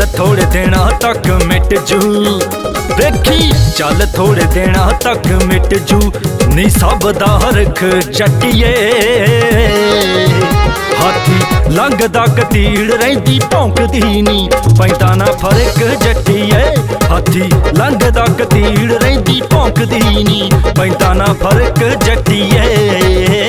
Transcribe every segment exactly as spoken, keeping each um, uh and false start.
चल थोड़े दिना तक मिट जू, देखी चल थोड़े दिना तक मिट जू, नी सब दा हरख जट्टिए। हाथी लंघदा कतीड़ रहिंदी भौंकदी नी, पैंदा ना फर्क जट्टिए। हाथी लंघदा कतीड़ रहिंदी भौंकदी नी, पैंदा ना फर्क जट्टिए।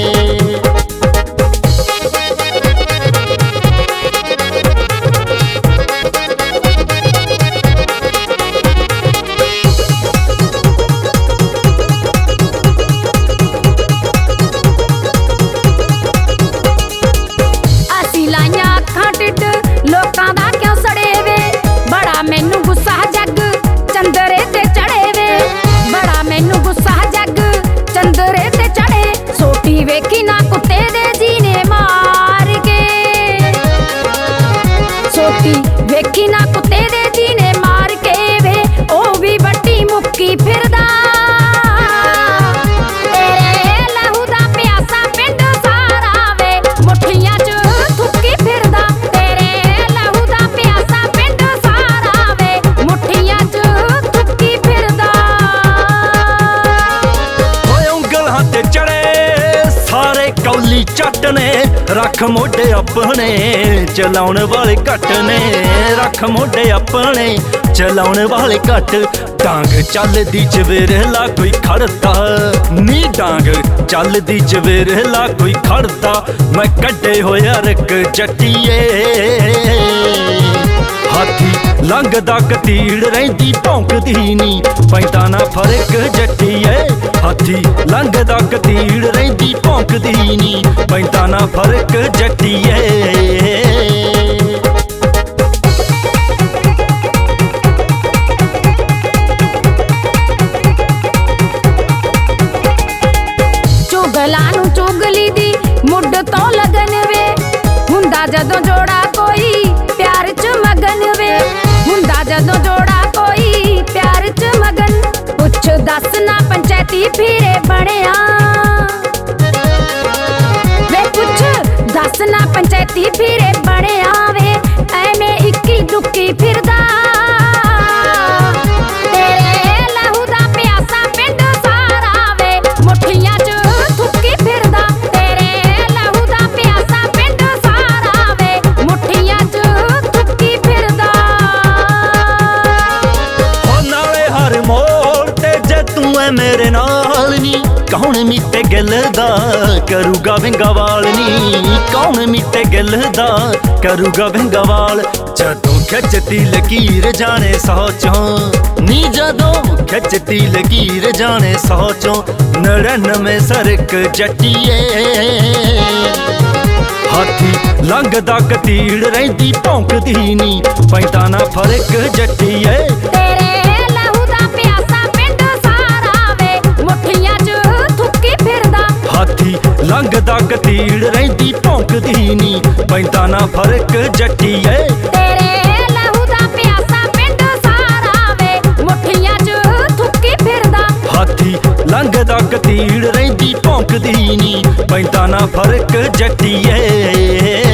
लोकां दा क्यों सड़े वे, बड़ा मैनू गुस्सा जग चंदरे ते चढ़े वे। बड़ा मैनू गुस्सा जग चंदरे ते चढ़े, सोटी वेखी ना कुत्ते दे जीने मार के। सोटी वेखी ना कुत्ते दे जीने मार के वे, ओ भी बट्टी मुक्की फिरदा। कौली चट ने रख मोढे अपने, चलाउण वाले घट ने रख मोढे अपने, चलाउण वाले घट। डांग चलदी चवेरला कोई खड़दा नी, डांग चलदी चवेरला कोई खड़दा, मैं कड्डे होया रक जट्टिए। हाथी लंघदा कतीड़ रहिंदी भौंकदी नी, पैंदा ना फर्क जट्टिए। हाथी लंघदा कतीड़ रहिंदी भौंकदी नी, पैंदा ना फर्क जट्टिए। चुगला नू चुगली दी मुड तो लगन वे, हुंदा जदों जोड़ा कोई प्यार च मगन वे। हुंदा जदों जोड़ा कोई प्यार च मगन, पुछ दस ना पंचायती फिरे बणिया वे। पुछ दस ना पंचायती फिरे बणिया वे, ऐवें इक्की दुक्की फिरदा। तेरे लहू दा प्यासा पिंड सारा वे, मुठियां च थुक्की फिरदा। तेरे लहू दा प्यासा पिंड सारा वे, मुठियां च थुक्की फिरदा। हो नाले हर मोड़ ते जे तू है मेरे नाल नी, कौन मीते गिल दा करूगा विंगा वाल नी। कौन मीते गिल दा करूगा विंगा वाल, जदों खिचदी लकीर जाने सौ चों नी। जदों खिचदी लकीर जाने सौ चों, नड़िनवे सरक जट्टिए। हाथी लंघदा कतीड़ रहिंदी भौंकदी नी, पैंदा ना फर्क जट्टिए। तेरे लहू दा प्यासा पिंड सारा वे, मुठियां च थुक्की फिरदा। हाथी लंघदा कतीड़ रहिंदी भौंकदी नी, पैंदा ना फर्क जट्टिए। तेरे लहू दा प्यासा पिंड सारा वे, मुठियां च थुक्की फिरदा। हाथी लंघदा कतीड़ रहिंदी भौंकदी नी, पैंदा ना फर्क जट्टिए।